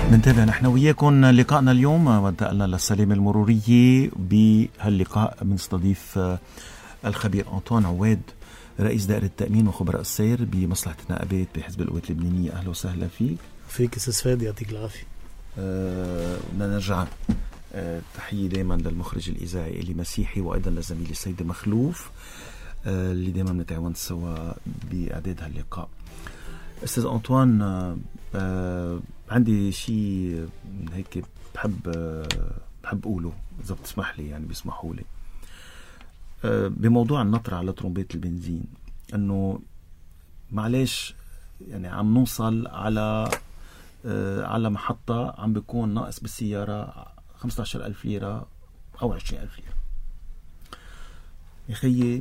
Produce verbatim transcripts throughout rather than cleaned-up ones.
ننتبه نحن وياكم لقائنا اليوم وانتقلنا للسلامة المرورية. بهاللقاء بنستضيف الخبير أنطوان عواد رئيس دائرة التأمين وخبراء السير بمصلحة النقابات بحزب القوات اللبنانية. أهلا وسهلا فيك. فيك أستاذ فادي، يعطيك العافية. بدنا أه نرجع أه تحية دائما للمخرج الإذاعي إلي مسيحي وأيضا لزميلي السيد مخلوف أه اللي دائما نتعاون سوا بإعداد هاللقاء. أستاذ أنطوان، أه عندي شيء هيك بحب أه بحب أقوله إذا بتسمح لي، يعني بيسمحوا لي، أه بموضوع النطر على طرمبات البنزين. أنه معلش يعني عم نوصل على أه على محطة عم بيكون ناقص بالسيارة خمسة عشر ألف ليرة أو عشرين ألف ليرة. يا خيي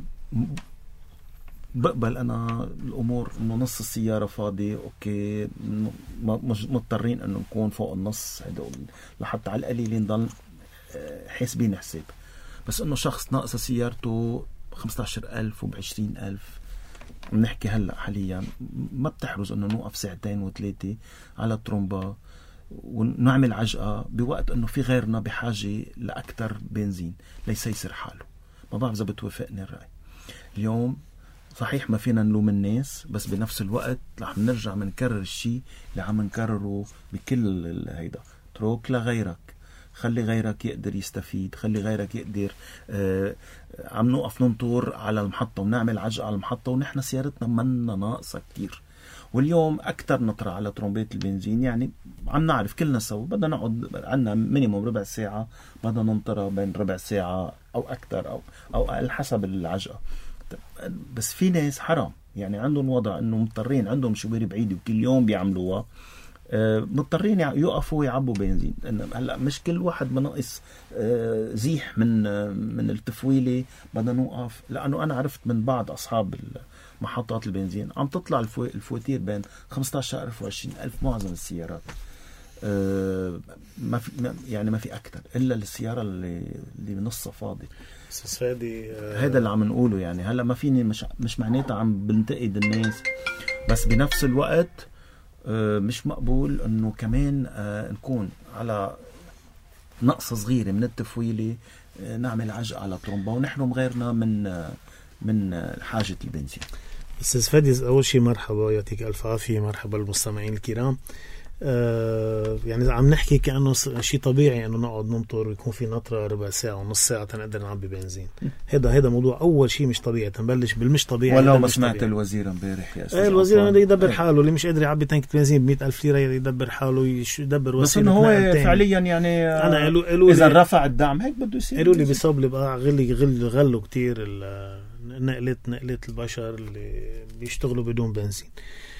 بقبل أنا الأمور إنه نص السيارة فاضي، أوكي، مش مضطرين إنه نكون فوق النص هدول لحتى على القليل نضل حاسبين حساب. بس إنه شخص ناقص سيارته خمسة عشر ألف وبعشرين ألف، بنحكي هلأ حاليا ما بتحرز إنه نوقف ساعتين وثلاثة على الترومبا ونعمل عجقة بوقت إنه في غيرنا بحاجة لأكتر بنزين ليسيسر حاله. ما بعرف إذا بتوافقني الرأي. اليوم صحيح ما فينا نلوم الناس، بس بنفس الوقت رح نرجع منكرر الشيء اللي عم نكرره بكل هيدا. اترك لغيرك، خلي غيرك يقدر يستفيد، خلي غيرك يقدر. آه عم نوقف ننطر على المحطة ونعمل عجقة على المحطة ونحن سيارتنا منا ناقصة كتير. واليوم أكتر نطرة على طرمبات البنزين، يعني عم نعرف كلنا سوا بدنا نقعد عنا مينيموم ربع ساعة، بدنا ننطرها بين ربع ساعة أو أكتر أو أو أقل حسب العجقة. بس في ناس حرام يعني عندهم وضع انه مضطرين، عندهم شوارع بعيدة وكل يوم بيعملوها، آه مضطرين يوقفوا ويعبوا بنزين. هلا مش كل واحد مناقص آه زيح من آه من التفويلة بدنا نوقف، لانه انا عرفت من بعض اصحاب محطات البنزين عم تطلع الفواتير بين خمسة عشر ألف وعشرين ألف معظم السيارات. آه ما في يعني ما في اكتر الا السيارة اللي اللي بنصها فاضي. فادي آه هذا اللي عم نقوله. يعني هلا ما فيني مش مش معناتها عم بنتقد الناس، بس بنفس الوقت آه مش مقبول انه كمان آه نكون على نقص صغيره من التفويله آه نعمل عجقه على طرمبه ونحرم غيرنا من آه من آه حاجه البنزين. استاذ فادي، اول شيء مرحبا، يعطيك الف عافيه. مرحبا للمستمعين الكرام. آه يعني عم نحكي كأنه شيء طبيعي انه نقعد ننطر ويكون في نطرة ربع ساعة ونص ساعة تنقدر نعبي بنزين. هذا هذا موضوع اول شيء مش طبيعي. تنبلش بالمش طبيعي. ولو ما سمعت الوزير امبارح يا استاذ، ايه الوزير اللي يدبر حاله، اللي مش قادر يعبي تانك بنزين بمئة ألف ليرة يدبر حاله، يدبر وسيلة. بس انه هو فعليا يعني انا قالوا قالوا اذا رفع الدعم هيك بده يصير. قالوا لي بيصاب لي بقى غلي غل غلوا كتير نقلت نقلت البشر اللي بيشتغلوا بدون بنزين.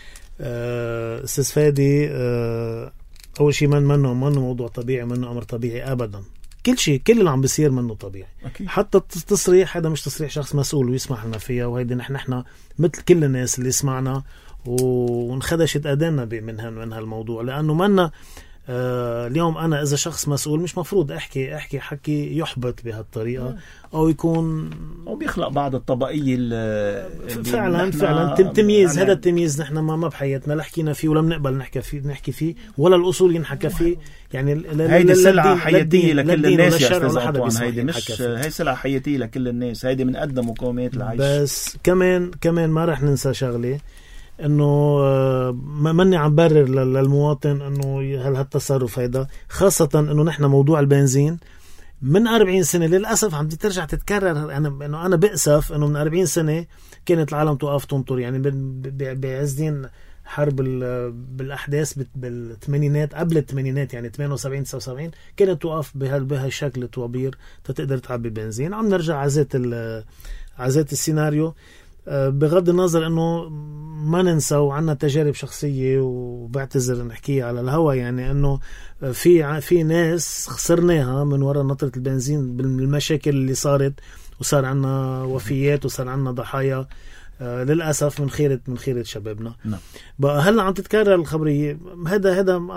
أه استاذ فادي، أه أول شيء من منه منه موضوع طبيعي، منه أمر طبيعي أبدا. كل شيء كل اللي عم بيصير منه طبيعي. أكيد. حتى التصريح هذا مش تصريح شخص مسؤول ويسمح لنا فيها، وهيدي نحن نحن مثل كل الناس اللي سمعنا ونخدشت أدانا من من هالموضوع، لأنه منا آه اليوم أنا إذا شخص مسؤول مش مفروض أحكي أحكي حكي يحبط بهالطريقة أو يكون أو بيخلق بعض الطبقية فعلا فعلا تمييز. يعني هذا التمييز نحن ما ما بحياتنا لا حكينا فيه ولا بنقبل نحكي فيه نحكي فيه ولا الأصول ينحكى فيه. يعني هيدي سلعة حياتية لكل الناس يا أستاذ أنطوان. هيدي مش هي سلعة حياتية لكل الناس، هيدي من قدم مقومات العيش. بس كمان كمان ما رح ننسى شغلة، انه ما مني عم برر للمواطن انه هل هالتصرف هيدا، خاصة انه نحن موضوع البنزين من أربعين سنة للأسف عم ترجع تتكرر. أنا إنه أنا بأسف إنه من أربعين سنة كانت العالم توقف تنطر. يعني بعزين حرب بالأحداث بالثمانينات، قبل الثمانينات يعني ثمانية وسبعين تسعة وسبعين كانت توقف بهالشكل طوابير تقدر تعبي بنزين. عم نرجع عزات عزات السيناريو، بغض النظر انه ما ننسى وعنا تجارب شخصية وبعتذر نحكيها على الهوا. يعني انه في في ناس خسرناها من وراء نطرة البنزين بالمشاكل اللي صارت، وصار عنا وفيات وصار عنا ضحايا آه للأسف من خيرة من خيرة شبابنا. نعم. بقى هلا عم تتكرر الخبرية. هذا هذا أمر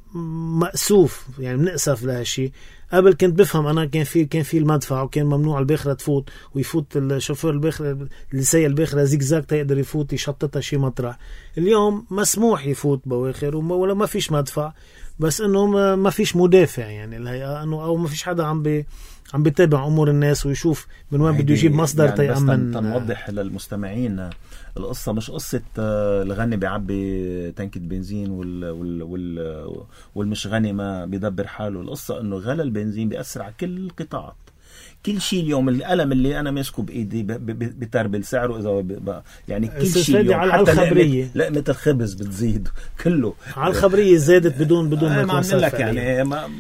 مأسوف يعني بنأسف لهالشي. قبل كنت بفهم أنا كان في كان في المدفع وكان ممنوع الباخرة تفوت، ويفوت الشوفير الباخرة اللي سايق الباخرة زيكزاك تقدر يفوت يشططها شي مطرح. اليوم مسموح يفوت بواخر ولا ما فيش مدفع، بس إنه ما فيش مدافع يعني الهيئة إنه أو ما فيش حدا عم بي عم بيتابع أمور الناس ويشوف من وين بده يجيب مصدر يعني تيأمن. تنوضح للمستمعين القصة مش قصة الغني بيعبي تنكة بنزين وال وال وال والمش غني ما بيدبر حاله. القصة انه غلا البنزين بيأثر على كل القطاعات، كل شيء. اليوم القلم اللي انا ماسكه بايدي بتربل سعره اذا ب... يعني كل شيء على الخبرية لقمة الخبز بتزيد كله على الخبرية زادت بدون بدون ما يكون صار لك يعني ما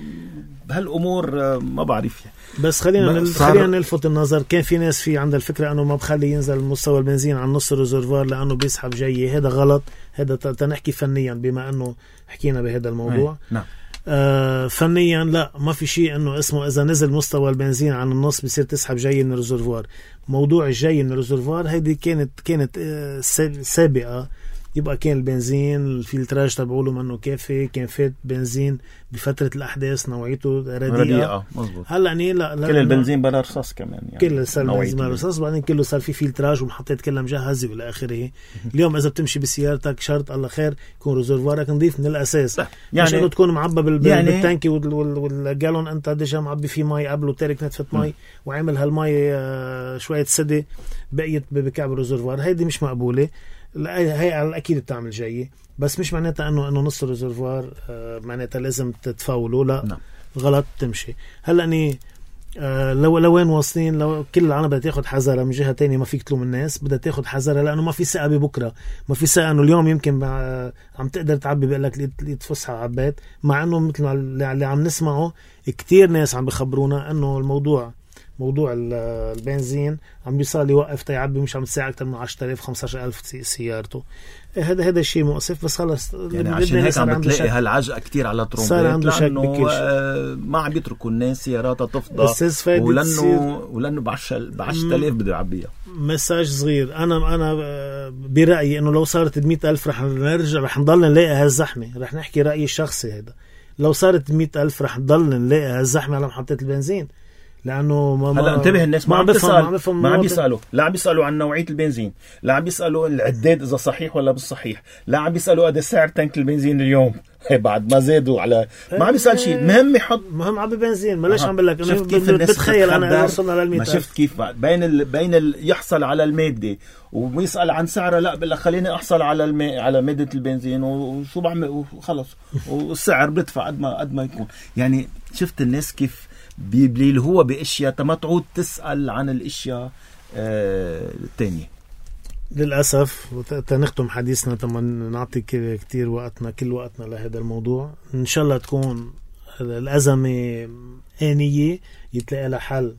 بهالامور ما بعرف يعني. بس خلينا خلينا نلفت النظر، كان في ناس في عندها الفكره انه ما بخلي ينزل مستوى البنزين عن نص الريزرفوار لانه بيسحب جاي. هذا غلط، هذا تنحكي فنيا بما انه حكينا بهذا الموضوع. نعم. آه فنيا لا، ما في شيء انه اسمه اذا نزل مستوى البنزين عن النص بصير تسحب جاي من الريزرفوار. موضوع الجاي من الريزرفوار هيدي كانت كانت آه سابقه، يبقى كان البنزين الفلتراج تبعوله منه كافي، كان فات بنزين بفترة الأحداث نوعيته رديئة. مزبوط. هلا يعني لا, لا كل البنزين بلا رصاص كمان يعني. كل صار البنزين بلا رصاص، بعدين كله صار في فلتراج ومحطات كلها مجهزة والى آخره. اليوم إذا بتمشي بسيارتك شرط الله خير يكون ريزرفوارك نظيف من الأساس، يعني مش إنه تكون معبى بال... يعني بالتانكي وال... وال... والجالون أنت ديجا معبي فيه مي قبل وتارك نتفة مي وعمل هالمي شوية سدة بقيت بكعب الريزرفوار. هيدي مش مقبولة. هي على الأكيد بتعمل جاي، بس مش معناتها أنه أنه نص الريزرفوار آه معناتها لازم تتفاولوا، لا نعم. غلط تمشي. هلا أني آه لو لوين واصلين، لو كل العالم بدها تاخد حذرها من جهة تانية، ما فيك تلوم الناس، بدها تاخد حذرها لأنه ما في ثقة ببكرة، ما في ثقة أنه اليوم يمكن آه عم تقدر تعبي بقلك لتفسح عبات، مع أنه مثل اللي عم نسمعه كتير ناس عم بخبرونا أنه الموضوع موضوع البنزين عم بيصال يوقف تيعبي مش عم تساعد أكتر من عشرة آلاف خمسة عشر ألف سيارته. هذا هذا الشيء مؤسف، بس خلص يعني عشان هيك عم بتلاقي هالعجقة كتير على ترومبات لأنه آه ما عم يتركوا الناس سياراتها تفضى، ولأنه ولأنه بعشر بعشرة آلاف بده يعبيها. مساج صغير، أنا أنا برأيي إنه لو صارت بمئة ألف رح نرجع رح نضل نلاقي هالزحمة. رح نحكي رأيي الشخصي هذا، لو صارت مئة ألف رح نضل نلاقي هالزحمة على محطة البنزين، لأنه ما هلا انتبه الناس ما عم بيسألوا ما عم بيسألوا لا عم بيسألوا عن نوعية البنزين، لا عم بيسألوا العداد إذا صحيح ولا بالصحيح، لا عم بيسألوا قد سعر تانك البنزين اليوم بعد ما زادوا على ما عم بيسأل شيء. مهم يحط مهم عبي بنزين ما ليش عم بقول لك أنا بتخيل أنا وصلنا للمئة. ما شفت كيف بين ال... بين ال... يحصل على المادة ويسأل عن سعره، لا بقول لك خليني أحصل على الم... على مادة البنزين وشو بعمل وخلص والسعر بدفع قد ما قد ما يكون. يعني شفت الناس كيف بيبلي هو باشياء ما تعود تسال عن الاشياء آه الثانيه. للاسف تنختم حديثنا تما نعطي كتير وقتنا كل وقتنا لهذا الموضوع. ان شاء الله تكون الازمه آنية يتلاقي لها حل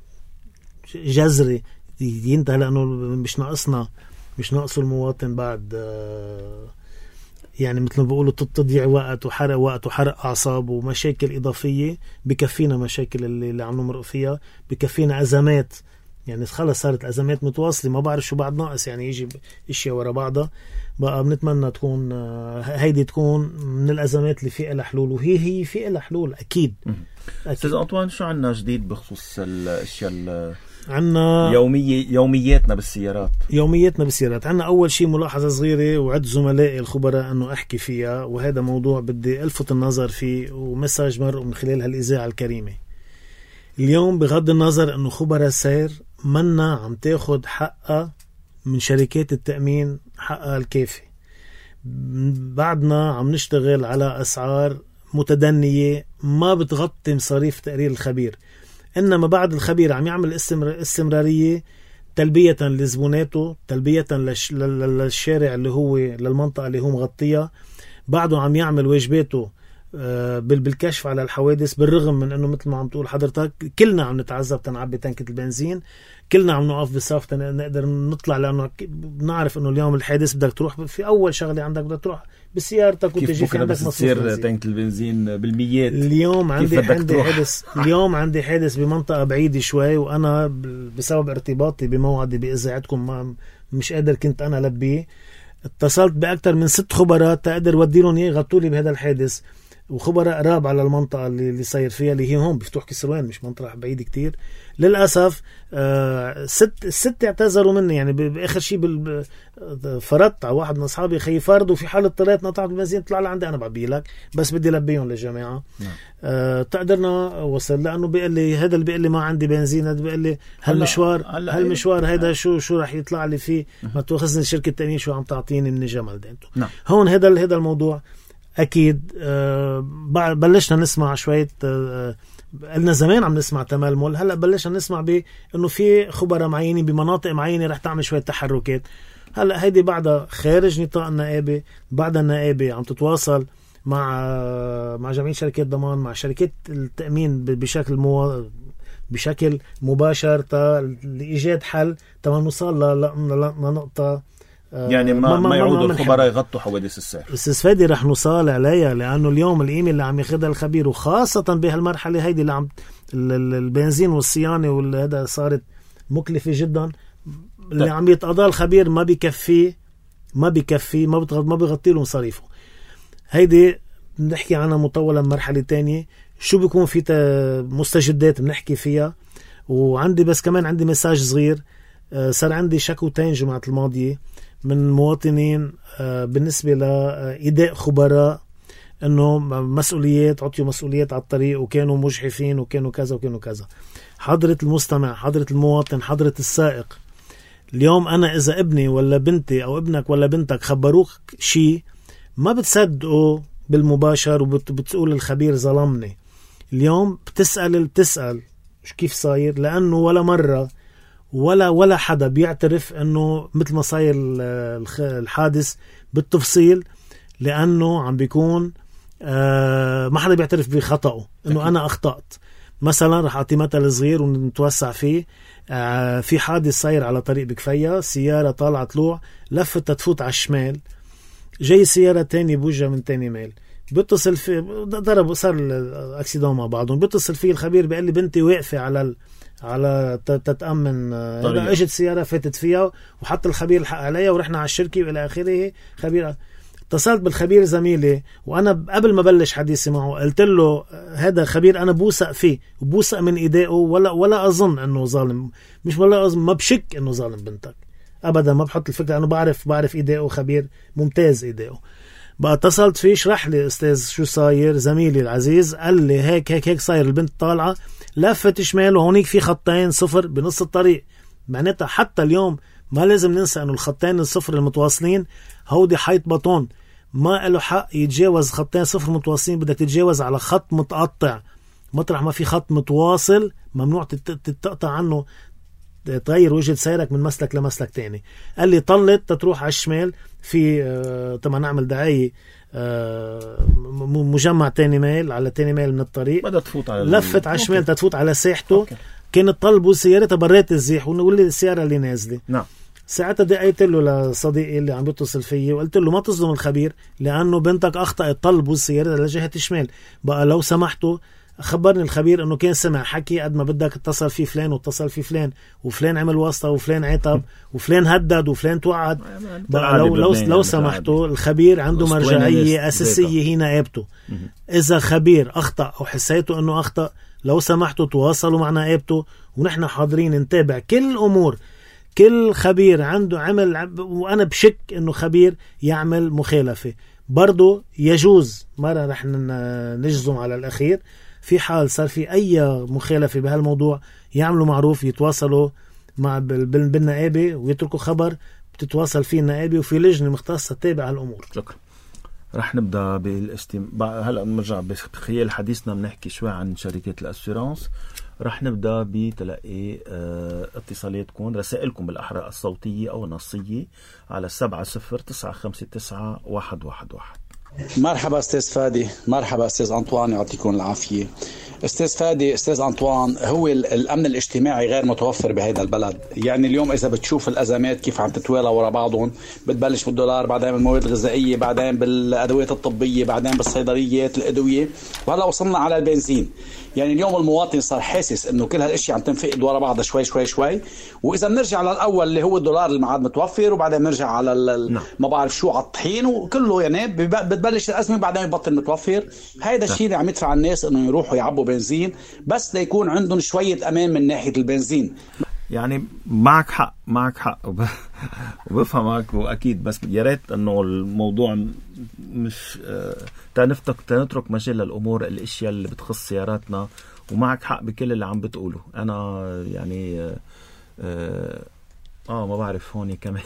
جذري ينتهي، لانه مش ناقصنا مش ناقص المواطن بعد آه يعني مثل ما بيقولوا تضيع وقت وحرق وقت وحرق أعصاب ومشاكل إضافية. بكفينا مشاكل اللي, اللي عم نمرق فيها، بكفينا أزمات يعني خلص صارت أزمات متواصلة ما بعرف شو بعد ناقص يعني يجي إشياء ورا بعضها. بقى بنتمنى تكون هيدي تكون من الأزمات اللي فيها لها حلول، وهي هي فيها لها حلول أكيد. أستاذ أنطوان شو عنا جديد بخصوص الأشياء عنا يومية يومياتنا بالسيارات؟ يومياتنا بالسيارات عنا أول شيء ملاحظة صغيرة وعد زملائي الخبراء أنه أحكي فيها، وهذا موضوع بدي ألفت النظر فيه ومساج مر من خلال هالإذاعة الكريمة. اليوم بغض النظر أنه خبراء سير منا عم تاخد حقها من شركات التأمين حقها الكافي، بعدنا عم نشتغل على أسعار متدنية ما بتغطي مصاريف تقرير الخبير، إنما بعد الخبير عم يعمل استمرارية تلبية لزبوناته، تلبية للشارع اللي هو للمنطقة اللي هو مغطية، بعده عم يعمل واجباته بالكشف على الحوادث، بالرغم من انه مثل ما عم تقول حضرتك كلنا عم نتعذب تنعبي تنكة البنزين، كلنا عم نقف بالصف نقدر نطلع، لانه بنعرف انه اليوم الحادث بدك تروح في اول شغله عندك بدك تروح بسيارتك وتجي في عندك مصير تنكة البنزين بالميات. اليوم عندي عندي حادث اليوم عندي حادث بمنطقه بعيده شوي، وانا بسبب ارتباطي بموعدي باذاعتكم ما مش قادر كنت انا لبيه، اتصلت باكثر من ست خبراء تقدر ودي لهم اياه يغطوا لي بهذا الحادث، وخبراء قراب على المنطقة اللي, اللي صاير فيها اللي هي هون بفتوح كسروان، مش منطقة بعيد كتير. للأسف آه ست الست اعتذروا مني يعني بآخر شيء بال... فرطت على واحد من أصحابي خي فرد، وفي حال اضطريت نطعت البنزين طلع لعندي أنا بعبيلك بس بدي لبيهم للجماعة. آه تقدرنا وصل لأنه بيقول لي هذا اللي بيقول لي ما عندي بنزين، هذا بيقول لي هالمشوار هالمشوار هذا شو شو راح يطلع لي فيه، ما تأخذني شركة تأمين شو عم تعطيني من جمال دينتو. هون هذا هذا الموضوع أكيد. آه بلشنا نسمع شوية، آه قلنا زمان عم نسمع تململ، هلأ بلشنا نسمع بأنه في خبراء معينين بمناطق معينة رح تعمل شوية تحركات. هلأ هيدي بعدها خارج نطاق النقابة، بعد النقابة عم تتواصل مع مع جميع شركات ضمان، مع شركات التأمين بشكل مو بشكل مباشر لإيجاد حل تما نوصل لنقطة يعني ما, ما, ما يعودوا الخبراء يغطوا حوادث السعر. استاذ فادي رح نوصل عليها، لأنه اليوم القيمة اللي عم ياخدها الخبير وخاصة بهالمرحلة هيدي اللي عم البنزين والصيانة وهذا صارت مكلفة جدا. اللي عم يتقضى الخبير ما بيكفي ما بيكفي ما بتغطي ما بيغطي له مصاريفه. هيدي بنحكي عنها مطولة مرحلة تانية، شو بيكون في مستجدات بنحكي فيها. وعندي بس كمان عندي مساج صغير، صار عندي شكوتين جمعة الماضية من مواطنين بالنسبة لإيداء خبراء انه مسؤوليات عطيوا مسؤوليات على الطريق وكانوا مجحفين وكانوا كذا وكانوا كذا. حضرة المستمع، حضرة المواطن، حضرة السائق، اليوم انا اذا ابني ولا بنتي او ابنك ولا بنتك خبروك شيء ما بتصدقوا بالمباشر وبتقول الخبير ظلمني. اليوم بتسأل بتسأل كيف صاير، لانه ولا مرة ولا ولا حدا بيعترف انه مثل ما صاير الحادث بالتفصيل، لانه عم بيكون آه ما حدا بيعترف بخطأه انه انا اخطأت. مثلا رح اعطي مثل صغير ونتوسع فيه. آه في حادث صاير على طريق بكفية، سيارة طالعة طلوع لفت تفوت على الشمال، جاي سيارة تاني بوجه من تاني ميل، بيتصل في ضرب صار الاكسيدون مع بعضهم، بيتصل فيه الخبير بيقول لي بنتي واقفة على ال... على تتأمن، إذا اجت سيارة فاتت فيها وحط الخبير الحق عليها ورحنا على الشركة والى اخره. خبير اتصلت بالخبير زميلي وانا قبل ما بلش حديثي معه قلت له هذا خبير انا بوثق فيه وبوثق من ايدائه، ولا ولا اظن انه ظالم، مش ولا أظن ما بشك انه ظالم بنتك ابدا، ما بحط الفكرة، انه بعرف بعرف ايدائه، خبير ممتاز ايدائه. بقى اتصلت فيه شرح لي استاذ شو صاير، زميلي العزيز قال لي هيك هيك هيك صاير، البنت طالعة لفت شمال وهونيك في خطين صفر بنص الطريق. معناتها حتى اليوم ما لازم ننسى انه الخطين الصفر المتواصلين هودي حيط بطون، ما له حق يتجاوز خطين صفر متواصلين، بدك تتجاوز على خط متقطع. مطرح ما في خط متواصل ممنوع تتقطع عنه، تغير وجهة سيرك من مسلك لمسلك تاني. قال لي طلت تتروح على الشمال في آه طبعا نعمل دعاية آه مجمع تاني ميل على تاني ميل من الطريق، بدأت تفوت على لفت على الشمال تتفوت على ساحته. أوكي. كانت طلبوا سيارتها برات الزيح ونقول لي السيارة اللي نازلة. نعم. ساعتها دقيت له لصديقي اللي عم بيتصل فيه وقلت له ما تظلم الخبير، لأنه بنتك أخطأت، طلبوا السيارة لجهة الشمال. بقى لو سمحتوا خبرني الخبير انه كان سمع حكي قد ما بدك، اتصل في فلان واتصل في فلان وفلان عمل واسطة وفلان عتب وفلان هدد وفلان توعد. بقى لو لو, لو سمحتوا الخبير عنده مرجعية أساسية هي نائبته. إذا خبير أخطأ أو حسيتوا انه أخطأ لو سمحتوا تواصلوا مع نائبته، ونحن حاضرين نتابع كل أمور. كل خبير عنده عمل، وأنا بشك انه خبير يعمل مخالفة برضو يجوز مرة رح نجزم على الأخير. في حال صار في أي مخالفة بهالموضوع يعملوا معروف، يتواصلوا مع بالنقابة ويتركوا خبر بتتواصل فيه النقابة وفي لجنة مختصة تتابع هالأمور. شكرا. رح نبدأ بالاستماع. هلأ بنرجع بخيال حديثنا بنحكي شوي عن شركات الأسفيرانس. رح نبدأ بتلقي اه اتصالاتكم، رسائلكم بالأحرى الصوتية أو النصية على سبعة صفر تسعة خمسة تسعة واحد واحد واحد. مرحبا استاذ فادي. مرحبا استاذ أنطوان، يعطيكم العافية. استاذ فادي، استاذ أنطوان، هو الامن الاجتماعي غير متوفر بهذا البلد. يعني اليوم اذا بتشوف الازمات كيف عم تتوالى ورا بعضهم، بتبلش بالدولار، بعدين بالمواد الغذائيه، بعدين بالادوات الطبيه، بعدين بالصيدليات الادويه، وهلا وصلنا على البنزين. يعني اليوم المواطن صار حاسس انه كل هالاشياء عم تنفقد ورا بعضها شوي شوي شوي. واذا بنرجع للاول اللي هو الدولار اللي ما عاد متوفر، وبعدين بنرجع على ما بعرف شو على الطحين وكله، يعني بتبلش الأزمة بعدين يبطل متوفر. هيدا الشيء اللي عم يدفع الناس إنه يروحوا يعبوا بنزين بس ليكون عندهم شوية أمان من ناحية البنزين. يعني معك حق معك حق وبفهمك وأكيد، بس يا ريت إنه الموضوع مش آه تنفتك تنترك مجال للأمور الأشياء اللي بتخص سياراتنا. ومعك حق بكل اللي عم بتقوله. أنا يعني آه, آه, آه ما بعرف هوني كمان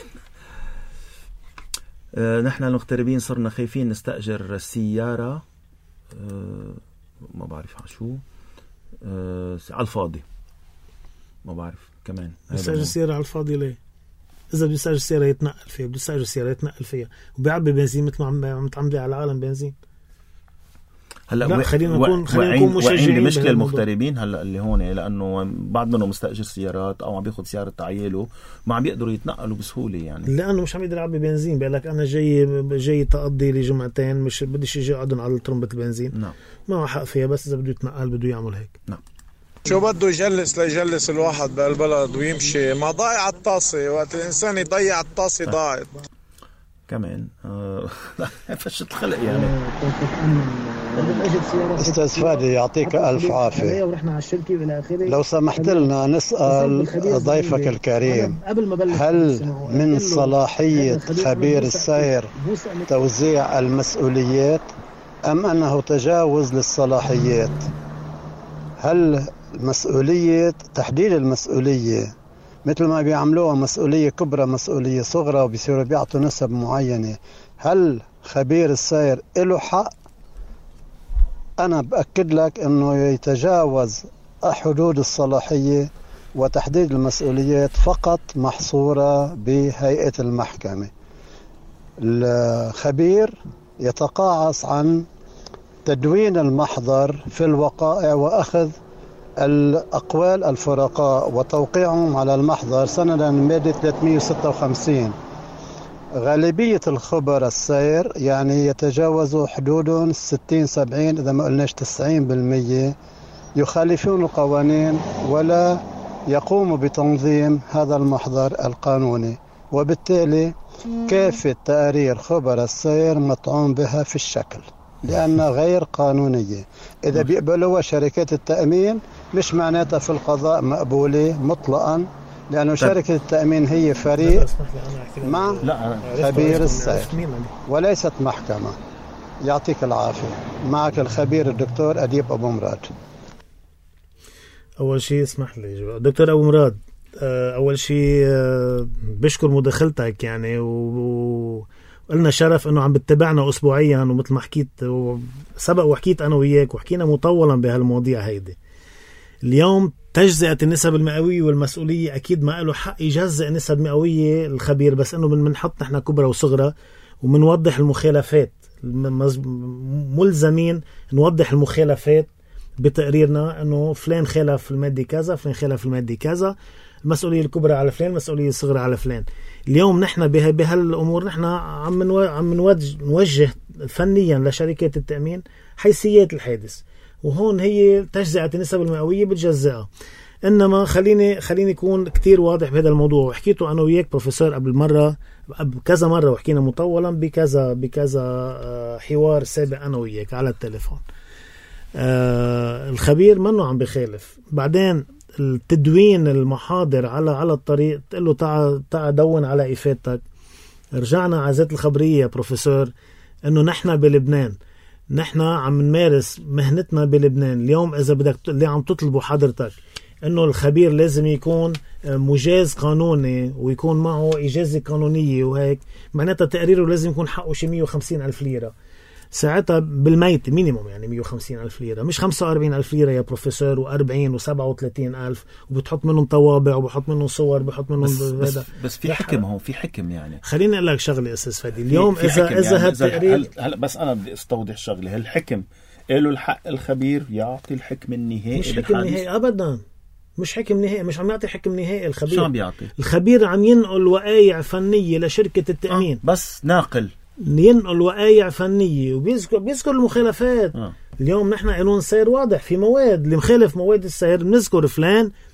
آه نحن المغتربين صرنا خايفين نستأجر سيارة آه ما بعرف عشو آه على الفاضي. ما بعرف كمان بيستأجر سيارة على الفاضي ليه؟ إذا بيستأجر سيارة يتنقل فيها، بيستأجر سيارة يتنقل فيها وبيعبي بنزين مثل ما عم تعملي على العالم بنزين. هلا خلينا نكون خلينا نكون مشجعين. مشكلة المغتربين هلا اللي هون لأنه بعض منهم مستأجر سيارات أو عم بياخد سيارة عياله ما عم بيقدروا يتنقلوا بسهولة يعني، لأنه مش عم يقدر يعبي بنزين. بيقول لك أنا جاي جاي تقضي لي جمعتين، مش بديش يجي أقعد على ترمبة البنزين. نعم. ما هو حق فيها، بس إذا بده يتنقل بده يعمل هيك. نعم. شو بده يجلس ليجلس الواحد بهالبلد ويمشي؟ ما ضايع الطاسة، وقت الإنسان يضيع الطاسة ضاعت كمان. آه فشت الخلق يعني. أستاذ فادي يعطيك ألف عافية. لو سمحت لنا نسأل ضيفك الكريم، هل من صلاحية خبير السير توزيع المسؤوليات أم أنه تجاوز للصلاحيات؟ هل مسؤولية تحديد المسؤولية مثل ما بيعملوها مسؤولية كبرى مسؤولية صغرى وبيصيروا بيعطوا نسب معينة، هل خبير السير له حق؟ أنا بأكد لك أنه يتجاوز حدود الصلاحية وتحديد المسؤوليات فقط محصورة بهيئة المحكمة. الخبير يتقاعس عن تدوين المحضر في الوقائع وأخذ الأقوال الفرقاء وتوقيعهم على المحضر سندا مادة ثلاثمئة وستة وخمسين. غالبية الخبراء السير يعني يتجاوزوا حدود ستين سبعين إذا ما قلناش تسعين بالمية يخالفون القوانين ولا يقوموا بتنظيم هذا المحضر القانوني، وبالتالي كافة تقارير خبراء السير مطعون بها في الشكل لأنها غير قانونية. إذا بيقبلوها شركات التأمين مش معناتها في القضاء مقبولة مطلقا، لأنه شركة التأمين هي فريق مع خبير السير وليست محكمة. يعطيك العافية. معك الخبير الدكتور أديب أبو مراد. أول شيء اسمح لي دكتور أبو مراد، أول شيء بشكر مداخلتك يعني، وقلنا شرف أنه عم بتتابعنا أسبوعيا، ومثل ما حكيت سبق وحكيت أنا وياك وحكينا مطولا بهالمواضيع هيدي. اليوم تجزئة النسب المئوية والمسؤولية أكيد ما له حق يجزئ نسب مئوية الخبير، بس إنه بنحط نحن كبرى وصغرى ومنوضح المخالفات. ملزمين نوضح المخالفات بتقريرنا، إنه فلان خالف المادة كذا، فلان خالف المادة كذا، المسؤولية الكبرى على فلان، المسؤولية الصغرى على فلان. اليوم نحن به بهالأمور نحن عم عم نوجه فنيا لشركات التأمين حيثيات الحادث، وهون هي تجزئة النسب المئوية بتجزئها. إنما خليني خليني يكون كتير واضح بهذا الموضوع، وحكيته أنا وياك بروفيسور قبل مرة كذا مرة، وحكينا مطولا بكذا بكذا حوار سابق أنا وياك على التليفون. آه الخبير منه عم بخالف. بعدين التدوين المحاضر على على الطريق، تقول له تعا تعا دون على إفادتك. رجعنا على ذات الخبرية بروفيسور، إنه نحن بلبنان نحن عم نمارس مهنتنا بلبنان. اليوم إذا بدك اللي عم تطلبه حضرتك إنه الخبير لازم يكون مجاز قانوني ويكون معه إجازة قانونية وهيك، معناتها تقريره لازم يكون حقه شي مية وخمسين ألف ليرة ساعتها بالميت مينيموم، يعني مية وخمسين ألف ليرة، مش خمسة وأربعين ألف ليرة يا بروفيسور، وأربعين وسبعة وثلاثين ألف، وبتحط منهم طوابع وبحط منهم صور بحط منهم بس, بس, بس في حكم هون، في حكم يعني. خليني أقول لك شغلة أستاذ فادي. اليوم في إذا إذا إذا يعني هالتقرير هل بس أنا بدي استوضح شغلة، هالحكم له الحق الخبير يعطي الحكم النهائي؟ مش حكم نهائي أبدا، مش حكم نهائي، مش عم يعطي حكم نهائي الخبير. شو عم بيعطي؟ الخبير عم ينقل وقايع فنية لشركة التأمين. آه بس ناقل ينقل وقايع فنية وبيذكر بيذكر المخالفات. آه. اليوم نحن قانون السير واضح، في مواد اللي مخالف مواد السير بنذكر فلان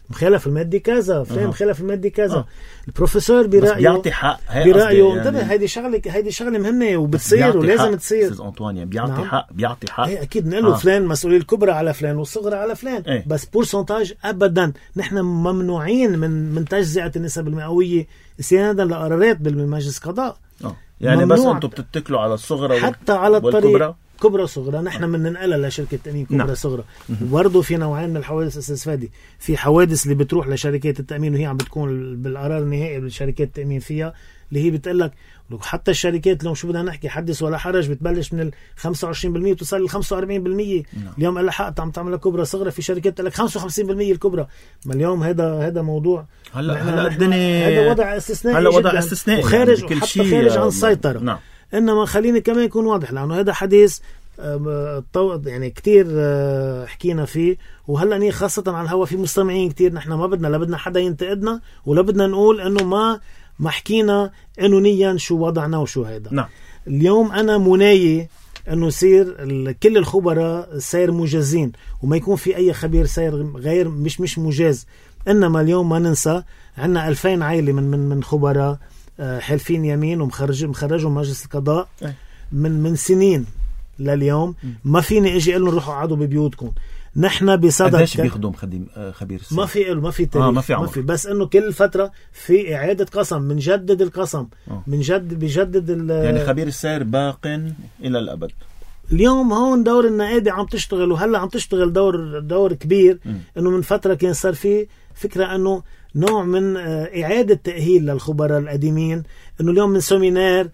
مخالف المادي كذا، فلان أه. مخالف المادي كذا. أه. البروفيسور برأيه بيعطي حق، برأيه انتبه يعني. هيدي شغله هيدي شغله مهمه وبتصير ولازم تصير. استاذ أنطوان بيعطي نعم. حق بيعطي حق ايه اكيد نقول له آه. فلان مسؤوليه الكبرى على فلان والصغرى على فلان. ايه. بس بورسنتاج ابدا نحن ممنوعين من من تجزئه النسب المئويه استنادا لقرارات بالمجلس القضاء. اه يعني بس انتم بتتكلوا على الصغرى حتى على الطريق كبرى صغرى نحن من ننقلها لشركة تأمين كبرى نعم. صغرى. وبرضه في نوعين من الحوادث أستاذ فادي، في حوادث اللي بتروح لشركات التأمين وهي عم بتكون بالقرار النهائي لشركات التأمين فيها، اللي هي بتقلك حتى الشركات لو شو بدنا نحكي حدث ولا حرج بتبلش من ال خمسة وعشرين بالمية وتصل لل خمسة وأربعين بالمية. نعم. اليوم قال لك حق عم تعمل كبرى صغرى، في شركات قال لك خمسة وخمسين بالمية الكبرى. ما اليوم هذا هذا موضوع هلا هلا الدنيا هذا وضع استثنائي هلا وضع استثنائي وخارج يعني وحتى خارج عن السيطرة. نعم. انما خليني كمان يكون واضح لانه هذا حديث يعني كتير حكينا فيه، وهلا ني خاصة على الهوا في مستمعين كتير. نحن ما بدنا لا بدنا حدا ينتقدنا ولا بدنا نقول انه ما ما حكينا قانونيا شو وضعنا وشو هيدا. نعم. اليوم انا منايي انه يصير كل الخبراء سير مجازين وما يكون في اي خبير سير غير مش مش مجاز. انما اليوم ما ننسى عندنا ألفين عائلة من من من خبراء حلفين يمين ومخرج مخرجهم مجلس القضاء من من سنين لليوم. ما فيني اجي اقول لهم روحوا قعدوا ببيوتكم. نحن بصدد قديش بيخدم خديم خبير السنة؟ ما في ما في تاريخ. آه ما في عمر. ما في، بس انه كل فتره في اعاده قسم، بنجدد القسم آه. بنجدد بيجدد يعني خبير السير باق الى الابد. اليوم هون دور النقابه عم تشتغل، وهلا عم تشتغل دور دور كبير. م. انه من فتره كان صار في فكره انه نوع من إعادة تأهيل للخبراء القديمين، إنه اليوم من سيمينار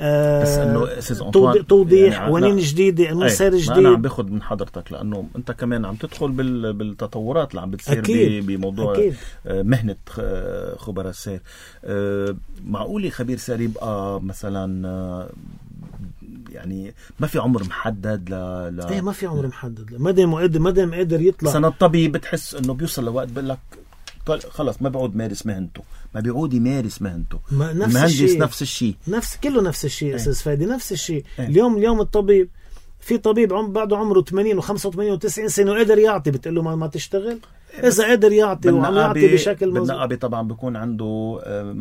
آه توضيح يعني قوانين جديدة، إنه سير جديد. أنا عم باخد من حضرتك لأنه أنت كمان عم تدخل بالتطورات اللي عم بتصير بموضوع أكيد. مهنة خبراء السير. معقولي خبير سير يبقى مثلا يعني ما في عمر محدد لا لا ايه ما في عمر محدد، ما دام قادر ما دام قادر يطلع. سنة الطبيب بتحس إنه بيوصل لوقت بقول لك خلص ما بيعود مارس مهنته، ما بيعود يمارس مهنته. المهندس نفس الشيء، نفس كله نفس الشيء. أستاذ فادي نفس الشيء. اليوم اليوم الطبيب في طبيب عم بعده عمره ثمانين وخمسة وثمانين وتسعين سنة وقادر يعطي، بتقول له ما, ما تشتغل. إذا قادر يعطي وعم يعطي بشكل مظبوط. بالنقابة طبعا بيكون عنده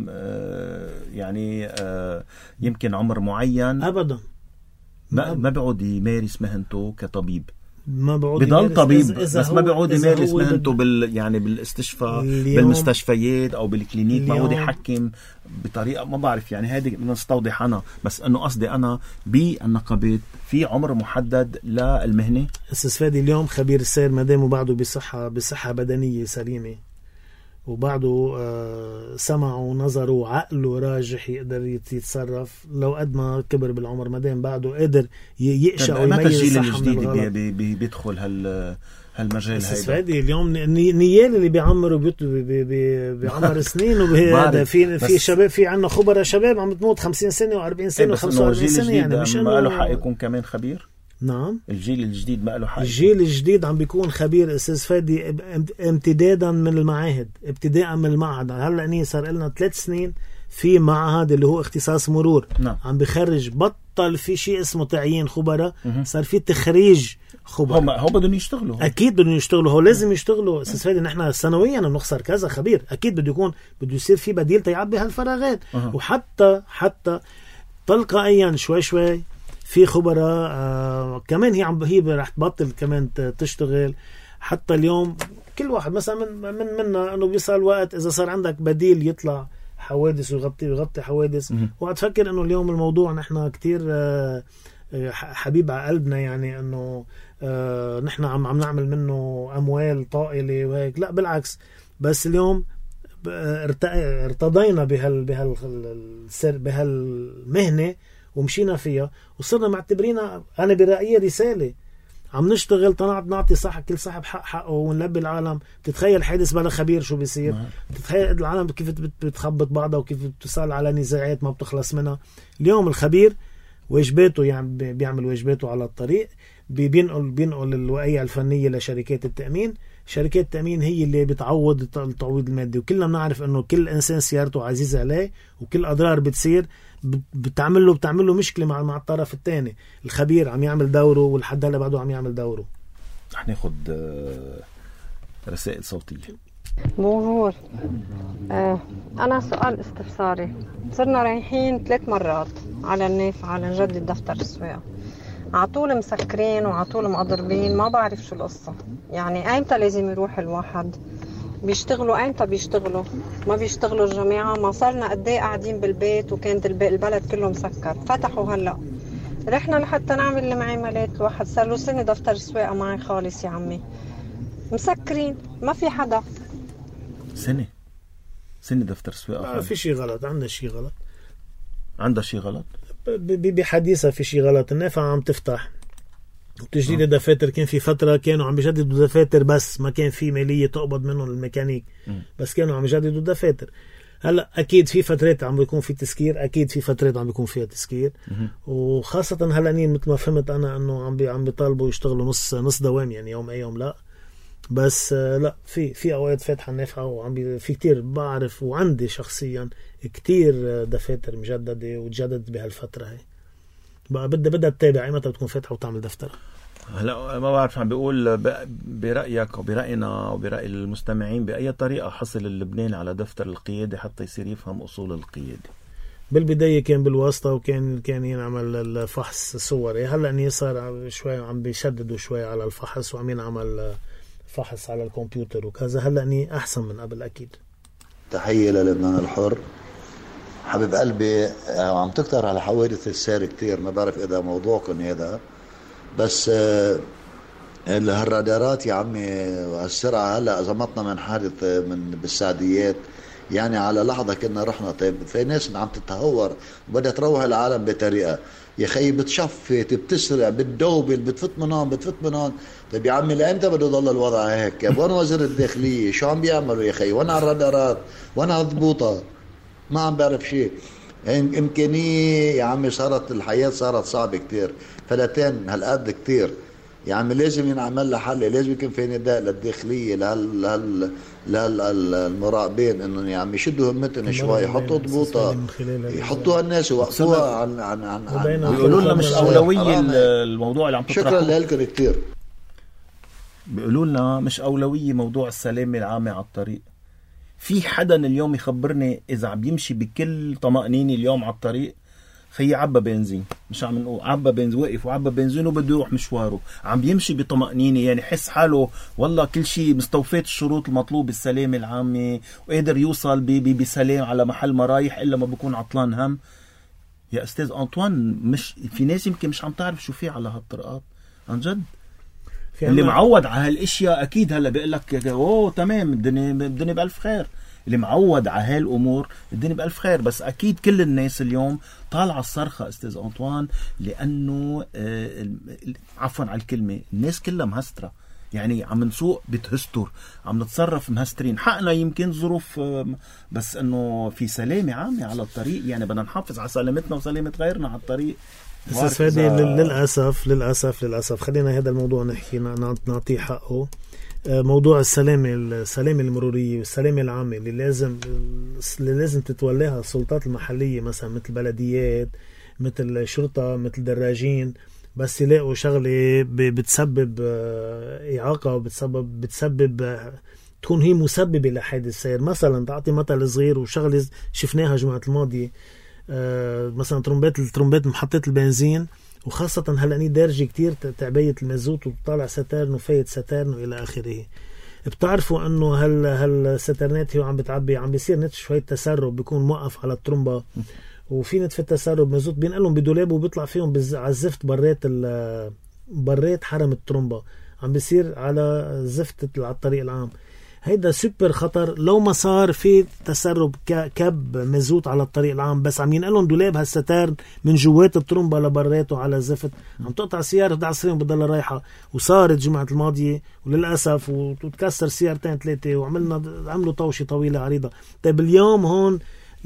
يعني يمكن عمر معين أبدا ما, ما بيعود يمارس مهنته كطبيب. ما بضل طبيب بس ما بيعود يمارس مهنته بال يعني بالاستشفاء بالمستشفيات او بالكلينيك. ما بيعود يحكم بطريقه ما بعرف يعني هذه نستوضح انا، بس انه قصدي انا بالنقابات في عمر محدد للمهنه. استاذ فادي اليوم خبير السير ما دام بعده بصحه بصحه بدنيه سليمه وبعده آه سمعه ونظره وعقله راجح يقدر يتصرف، لو قد ما كبر بالعمر ما دام بعده قادر يقشع ويميز الصح من الغلط. متى الجيل الجديد بيدخل هال هالمجال هيدا؟ اليوم نيال اللي بيعمروا بعمر سنين وبهذا في في شباب في عنا خبراء شباب عم بتموت خمسين سنة وأربعين سنة وخمسة وأربعين سنة. يعني مش ما له حق يكون كمان خبير. نعم الجيل الجديد ما له حق. الجيل الجديد عم بيكون خبير استاذ فادي امتدادا من المعاهد، ابتداء من المعهد. هلا ني صار لنا ثلاث سنين في معهد اللي هو اختصاص مرور. نعم. عم بخرج، بطل في شيء اسمه تعيين خبراء، صار في تخريج خبراء. هم هو بدهم يشتغلوا، اكيد بدهم يشتغلوا، هو لازم يشتغلوا استاذ فادي. نحن سنويا بنخسر كذا خبير، اكيد بده يكون بده يصير في بديل تيعبي هالفراغات. أه. وحتى حتى تلقائيا شوي شوي في خبراء آه كمان هي عم هي رح تبطل كمان تشتغل. حتى اليوم كل واحد مثلا من من منا انه بيصل وقت اذا صار عندك بديل يطلع حوادث ويغطي ويغطي حوادث. وأتفكر انه اليوم الموضوع نحن كتير آه حبيب على قلبنا، يعني انه آه نحن عم عم نعمل منه اموال طائله وهيك، لا بالعكس. بس اليوم ارتضينا بهال بهال بهالمهنه ومشينا فيها وصرنا معتبرينها انا برأيي رساله. عم نشتغل طلعت نعطي صح كل صاحب حق حقه ونلبي العالم. تتخيل حادث بلا خبير شو بيصير؟ تتخيل العالم كيف بتخبط بعضها وكيف بتصل على نزاعات ما بتخلص منها. اليوم الخبير واجباته يعني بيعمل واجباته على الطريق، بينقل بينقل الوقائع الفنيه لشركات التأمين. شركات التأمين هي اللي بتعوض التعويض المادي، وكلنا بنعرف انه كل انسان سيارته عزيزه عليه وكل اضرار بتصير بتعمل له بتعمل له مشكله مع مع الطرف الثاني. الخبير عم يعمل دوره والحد هلا بعده عم يعمل دوره. رح ناخد رسائل صوتيه. بونجور. آه أنا سؤال استفساري. صرنا رايحين ثلاث مرات على النافعة لنجدد دفتر السواقة، عطول مسكرين وعطول مقضربين، ما بعرف شو القصة. يعني أيمتى لازم يروح الواحد؟ بيشتغلوا أيمتى بيشتغلوا؟ ما بيشتغلوا الجماعة؟ ما صارنا قديه قاعدين بالبيت وكانت البلد كله مسكر، فتحوا هلأ رحنا لحتى نعمل المعاملات. الواحد صار له سنة دفتر السواقة معي خالص يا عمي، مسكرين ما في حدا. سنة سنة دفتر السواقة ما في شيء غلط، عندنا شيء غلط، عندها شيء غلط بحديثها في شيء غلط. النافعة عم تفتح وتجديد الدفاتر، كان في فترة كانوا عم بيجددوا دفاتر بس ما كان في مالية تقبض منهم الميكانيك، بس كانوا عم يجددوا الدفاتر. هلا اكيد في فترات عم بيكون في تسكير، اكيد في فترات عم بيكون فيها تسكير، وخاصة هلأنين مثل ما فهمت انا انه عم بي عم بيطالبوا يشتغلوا نص نص دوام، يعني يوم اي يوم لا. بس لا في في اوقات فاتحة النافعة وعم بي في كتير بعرف، وعندي شخصيا كتير دفاتر مجددة وتجددت بهالفترة هي. بقى بدها بدها تتابع متى بتكون فاتحة وتعمل دفتر. هلا ما بعرف، عم بيقول برأيك وبرأينا وبرأي المستمعين بأي طريقة حصل اللبنان على دفتر القيادة حتى يصير يفهم أصول القيادة؟ بالبداية كان بالواسطة وكان كان ينعمل الفحص صوري. هلا اني صار شوي عم بيشددوا شوي على الفحص وعم ينعمل فحص على الكمبيوتر وكذا. هلا اني احسن من قبل اكيد. تحية للبنان الحر. حبيب قلبي، عم تكتر على حوادث السير كتير، ما بعرف اذا موضوعكم هذا، بس الرادارات يا عمي والسرعة هلا زمطنا من حادث من بالسعديات، يعني على لحظة كنا رحنا. طيب في ناس عم تتهور وبدها تروح العالم بطريقة، يا خي بتشفت بتسرع بتدوبل بتفت من هون بتفت من هون. طيب يا عمي لأمتى بده يضل الوضع هيك؟ وين وزير الداخلية؟ شو عم بيعملوا يا خي؟ وين الرادارات؟ وين الضبوطة؟ ما عم بعرف شيء. إمكانية يا عمي، صارت الحياة صارت صعبة كتير، فلتين هالقد كتير يا عمي. لازم ينعمل لها حل، لازم يكون في نداء للداخلية لهال لهال للمراقبين انه يا عمي يشدوا همتهم شوي، يحطوا ضبوطة، يحطوا الناس ويوقفوها عن عن عن, عن بيقولوا لنا مش أولوية الموضوع اللي عم تطرحه. شكرا لكم كتير. بيقولوا لنا مش أولوية موضوع السلامة العامة على الطريق. في حدا اليوم يخبرني إذا عم يمشي بكل طمأنينة اليوم على الطريق؟ خي عبى بنزين، مش عم نقول عبى بنزين، وقف وعبى بنزين وبده يروح مشواره، عم بيمشي بطمأنينة، يعني حس حاله والله كل شيء مستوفيت الشروط المطلوب السلامة العامة، وقادر يوصل بي بي بسلام على محل ما رايح إلا ما بيكون عطلان هم. يا أستاذ أنطوان، مش في ناس يمكن مش عم تعرف شو في على هالطرقات عن جد. اللي معود على هالاشياء اكيد هلا بيقول لك اوه تمام الدنيا الدنيا بألف خير، اللي معود على هالامور الدنيا بألف خير. بس اكيد كل الناس اليوم طالعه الصرخه استاذ أنطوان، لانه آه عفوا على الكلمه الناس كلها مهستره، يعني عم نسوق بتهستر، عم نتصرف مهسترين. حقنا يمكن ظروف آه بس انه في سلامه عامه على الطريق، يعني بدنا نحافظ على سلامتنا وسلامه غيرنا على الطريق. استاذ فادي للاسف للاسف للاسف خلينا هذا الموضوع نحكي نعطيه حقه. موضوع السلامه السلامه المروريه والسلامه العامه اللي لازم اللي لازم تتولاها السلطات المحليه، مثلا مثل بلديات، مثل شرطه، مثل دراجين، بس يلاقوا شغله بتسبب اعاقه وبتسبب بتسبب تكون هي مسببه لحادث سير. مثلا تعطي مثل صغير وشغله شفناها جمعه الماضيه، آه مثلا ترمبات الترمبات محطات البنزين، وخاصة هلأني دارجة كتير تعبية المازوت وطالع ستارن وفايت ستارن وإلى آخره. بتعرفوا أنه هال هالسترنات هي عم بتعبي عم بيصير نت شوية تسرب، بيكون موقف على الترمبة وفي نت في التسرب مازوت بينقلهم بدولاب وبيطلع فيهم على الزفت برات برات حرم الترمبة، عم بيصير على الزفت على الطريق العام. هيدا سوبر خطر لو ما صار في تسرب كب مازوت على الطريق العام، بس عم ينقلون دولاب هالستار من جوات الترمبة لبراته على الزفت، عم تقطع سيارة دع سرين بتضل رايحة. وصارت جمعة الماضية وللأسف وتكسر سيارتين ثلاثة وعملنا عملوا طوشة طويلة عريضة. طيب اليوم هون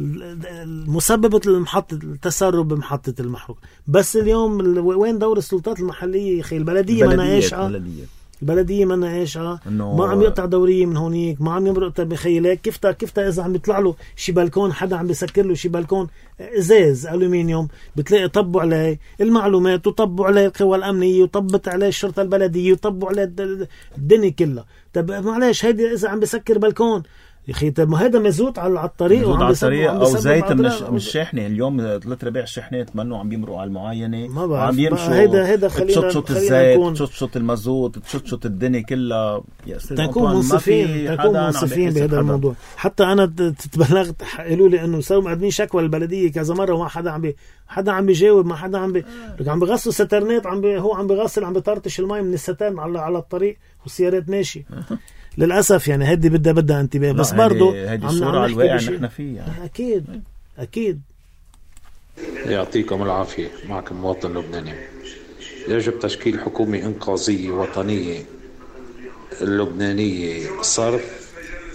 مسببة المحطة التسرب بمحطة المحروق، بس اليوم وين دور السلطات المحلية؟ خي البلدية ما ناقشها، البلديه منا ايش اه ما عم يقطع دوريه من هونيك، ما عم يمرق بخيلك. كيفتا كيفتا اذا عم يطلع له شي بالكون، حدا عم بيسكر له شي بالكون ازاز الومنيوم، بتلاقي طبوا عليه المعلومات وطبوا عليه القوى الامنيه وطبت عليه الشرطه البلديه وطبوا عليه الدنيا كلها. طب معلش هيدي اذا عم بيسكر بالكون يا اخي، طب ما هذا مزوت على الطريق وعم على الطريق او زيت من أو... الشاحنه. اليوم ثلاث ربع الشحنات منه عم بيمرقوا على المعاينه وعم يمشوا. هيدا هيدا خلينا تشطشط الزيت، تشطشط المازوت، تشطشط الدنيا كلها. تكون منصفين تكون منصفين بهذا الموضوع. حتى انا تبلغت قالوا لي انه صاروا مقدمين شكوى البلديه كذا مره وما حدا عم بي حدا عم بيجاوب، ما حدا عم بي عم بيغسلوا سترنات، عم بي هو عم بيغسل عم بيطرطش المي من السترن على على الطريق والسيارات ماشي. للأسف يعني هدي بدها بدها انتباه، بس برضو هدي الصورة على الواقع نحن فيه يعني. أكيد أكيد. يعطيكم العافية. معكم مواطن لبناني. يجب تشكيل حكومة إنقاذية وطنية اللبنانية صرف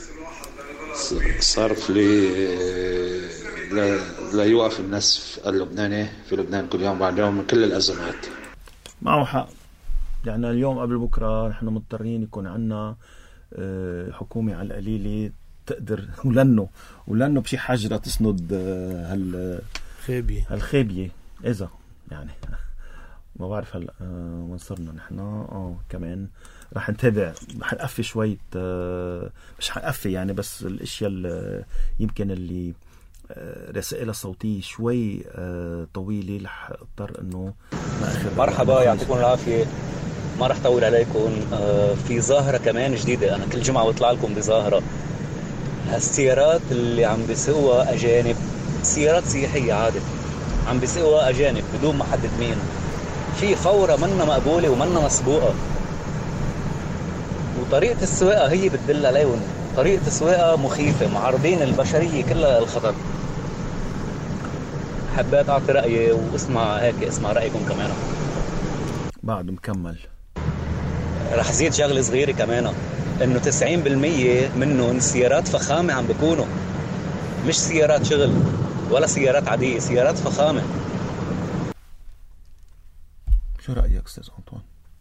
صرف لي لا, لا يوقف النسف اللبناني في لبنان كل يوم بعد يوم من كل الأزمات. معه حق يعني. اليوم قبل بكرة نحن مضطرين يكون عنا حكومة على القليلة تقدر ولنه ولنه بشي حجرة تسند هال خيبية هالخيبية إذا يعني ما بعرف هلا وين صرنا نحن. اه كمان رح نتابع، رح نقفي شوية مش حنقفي يعني، بس الاشياء اللي يمكن اللي رسائل صوتية شوي طويلة رح اضطر انه مرحبا يعطيكم العافية. ما رح طول عليكم. في ظاهرة كمان جديدة، أنا كل جمعة بطلع لكم بظاهرة. هالسيارات اللي عم بيسوقها أجانب، سيارات سياحية عادة عم بيسوقها أجانب بدون ما حدد مين، في فورة منا مقبولة ومنا مسبوقة، وطريقة السواقة هي بتدل عليهم. طريقة السواقة مخيفة، معرضين البشرية كلها للخطر. حبيت أعطي رأيي واسمع هيك اسمع رأيكم كمان. بعد مكمل رح زيد شغلة صغيرة كمان، انه تسعين بالمية منهم سيارات فخامة عم بيكونوا، مش سيارات شغل ولا سيارات عادية، سيارات فخامة. شو رأيك أستاذ أنطوان؟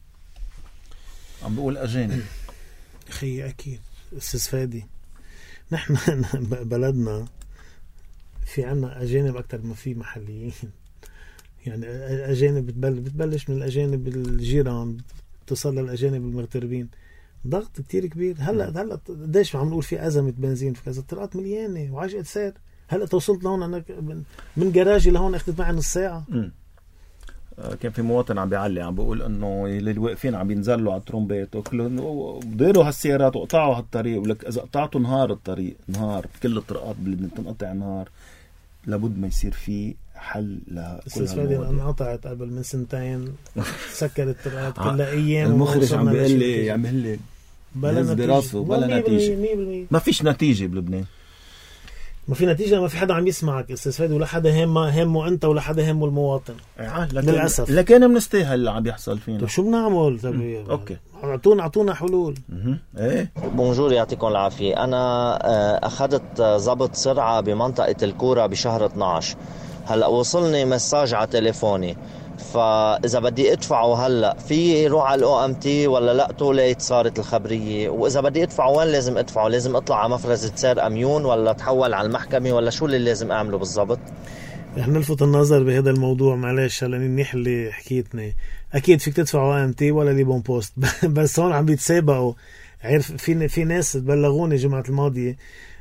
عم بقول أجانب. أخي أكيد أستاذ فادي، نحن بلدنا في عنا أجانب أكتر ما في محليين. يعني أجانب بتبلش, بتبلش من الأجانب الجيران تصل للأجانب المغتربين. ضغط كتير كبير. هلا هلا قديش عم نقول في أزمة بنزين، في كذا الطرقات مليانة وعجقة سير. هلا توصلت لهون أنا من جراجي لهون أخذت معي نص ساعة. م. كان في مواطن عم بيعلي عم بيقول انه اللي واقفين عم ينزلوا على الترومبيت وكلهم ديروا هالسيارات وقطعوا هالطريق، ولك اذا قطعتوا نهار الطريق نهار كل الطرقات اللي بتنقطع نهار لابد ما يصير في حل لكل هالمواضيع. انا قطعت قبل من سنتين سكر الطرقات كلها ايام. المخرج عم بيقول لي يعمل لي بلا براسه بلا نتيجه. ما فيش نتيجه بلبنان، ما في نتيجة، ما في حدا عم يسمعك استاذ فادي، ولا حدا همه همه انت ولا حدا همه المواطن. آه لكن للأسف لكن بنستاهل اللي عم يحصل فينا. طيب شو بنعمل؟ طيب اوكي اعطونا اعطونا حلول. ايه بونجور يعطيكم العافية. انا اخذت ضبط سرعة بمنطقة الكورة بشهر اثناشر. هلا وصلني مساج على تليفوني، فاذا بدي ادفعه هلا في روح على الاو ام تي ولا لا توليت صارت الخبريه؟ واذا بدي ادفعه وين لازم ادفعه؟ لازم اطلع على مفرزه سير اميون ولا اتحول على المحكمه ولا شو اللي لازم اعمله بالضبط؟ رح نلفت النظر بهذا الموضوع. معلش هلا منيح اللي حكيتنا. اكيد فيك تدفع او ام تي ولا ليبون بوست. بس هون عم بيتسابقوا. عارف في في ناس بلغوني الجمعه الماضيه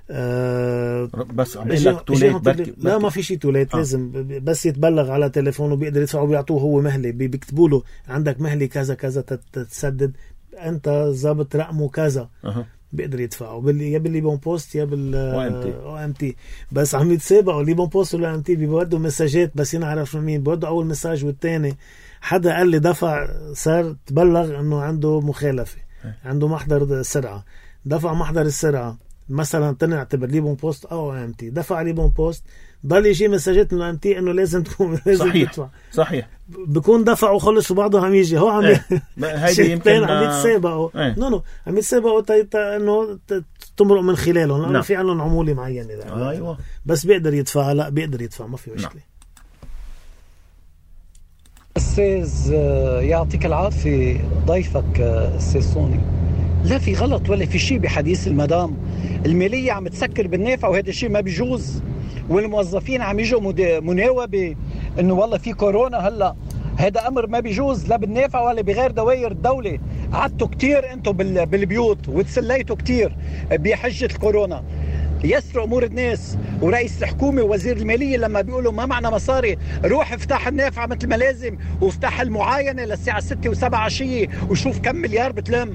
أه بس عم بقول لك توليت بركي. لا ما في شيء توليت. آه. لازم بس يتبلغ على تليفونه وبيقدر يدفع وبيعطوه هو مهله. بيكتبوا له عندك مهله كذا كذا تتسدد، انت ضابط رقمه كذا. أه. بيقدر يدفعه باللي يا بالليبون بوست يا بال او ام تي. بس عم يتسابقوا ليبون بوست ولا ام تي بيودوا مساجات بس ينعرف من مين. بيودوا اول مساج والثاني حدا قال لي دفع صار تبلغ انه عنده مخالفه. أه. عنده محضر سرعه، دفع محضر السرعه مثلا تنعتبر ليبون بوست او ام تي، دفع ليبون بوست ضل يجي مساجات من الام تي انه لازم تكون لازم صحيح تدفع. صحيح بكون دفع وخلص وبعضه عم يجي هو عم ايه. هيدي يمكن عم يتسابقوا. ايه. نو نو عم يتسابقوا انه تمرق من خلالهم لانه في عندهم عموله معينه. ايوه بس بيقدر يدفع. لا بيقدر يدفع ما في مشكله. أستاذ يعطيك العافية ضيفك أستاذ سوني. لا في غلط ولا في شيء بحديث المدام. المالية عم تسكر بالنافع وهذا الشيء ما بيجوز، والموظفين عم يجوا مناوبة إنه والله في كورونا هلأ. هذا أمر ما بيجوز لا بالنافع ولا بغير دوائر الدولة. قعدتوا كتير أنتوا بالبيوت وتسليتوا كتير بحجة الكورونا. يسروا أمور الناس، ورئيس الحكومة ووزير المالية لما بيقولوا ما معنا مصاري روح افتح النافعة مثل ما لازم وافتح المعاينة للساعة ستة وسبعة عشية وشوف كم مليار بتلم.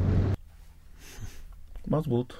مظبوط.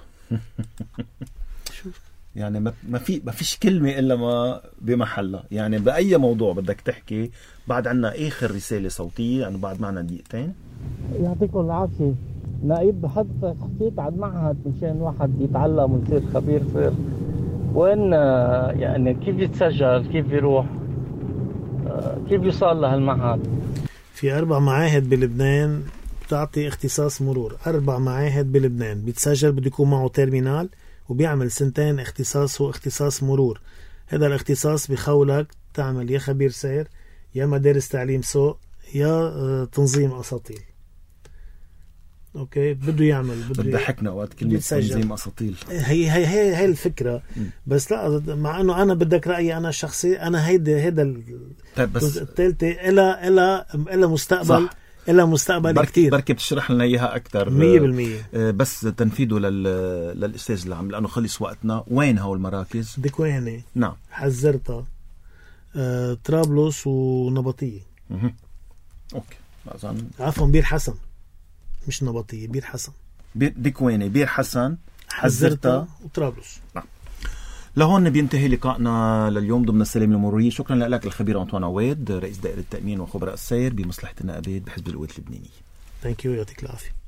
يعني ما في ما فيش كلمة إلا ما بمحلها. يعني بأي موضوع بدك تحكي. بعد عنا آخر رسالة صوتية، يعني بعد معنا دقيقتين. يعطيكم العافية. نائب حضرتك حكيت عن معهد مشان واحد يتعلم ويصير خبير فيه، وين يعني كيف يتسجل، كيف يروح، كيف يوصل لهالمعهد؟ في أربع معاهد بلبنان بتعطي اختصاص مرور. أربع معاهد بلبنان بيتسجل، بده يكون معه تيرمينال وبيعمل سنتين اختصاص هو اختصاص مرور. هذا الاختصاص بيخولك تعمل يا خبير سير يا مدارس تعليم سوق يا تنظيم أساطيل. اوكي بده يعمل بده بضحكنا وقت كلمه تنظيم اساطيل. هي هي هي هي الفكره. م. بس لا، مع انه انا بدك رايي انا الشخصي، انا هيدا هيدا طيب بس الثالثه إلى إلى إلى مستقبل إلى مستقبل بركي كتير. بركي بتشرح لنا اياها اكثر مية بالمية. بس تنفيذه لل للاستاذ اللي عم، لانه خلص وقتنا. وين هول المراكز؟ دكواني، نعم، حزرتا، آه، طرابلس ونبطيه. اها اوكي اظن عفوا بير حسن، مش نبطية، بير حسن. بير دكواني، بير حسن، حزرتا وطرابلس. نعم. لهون بينتهي لقائنا لليوم ضمن السلام المرورية. شكرا لك الخبير أنطوان عواد، رئيس دائرة التأمين وخبراء السير بمصلحة النقابات بحزب القوات اللبنانية. ثانك يو، يعطيك العافية.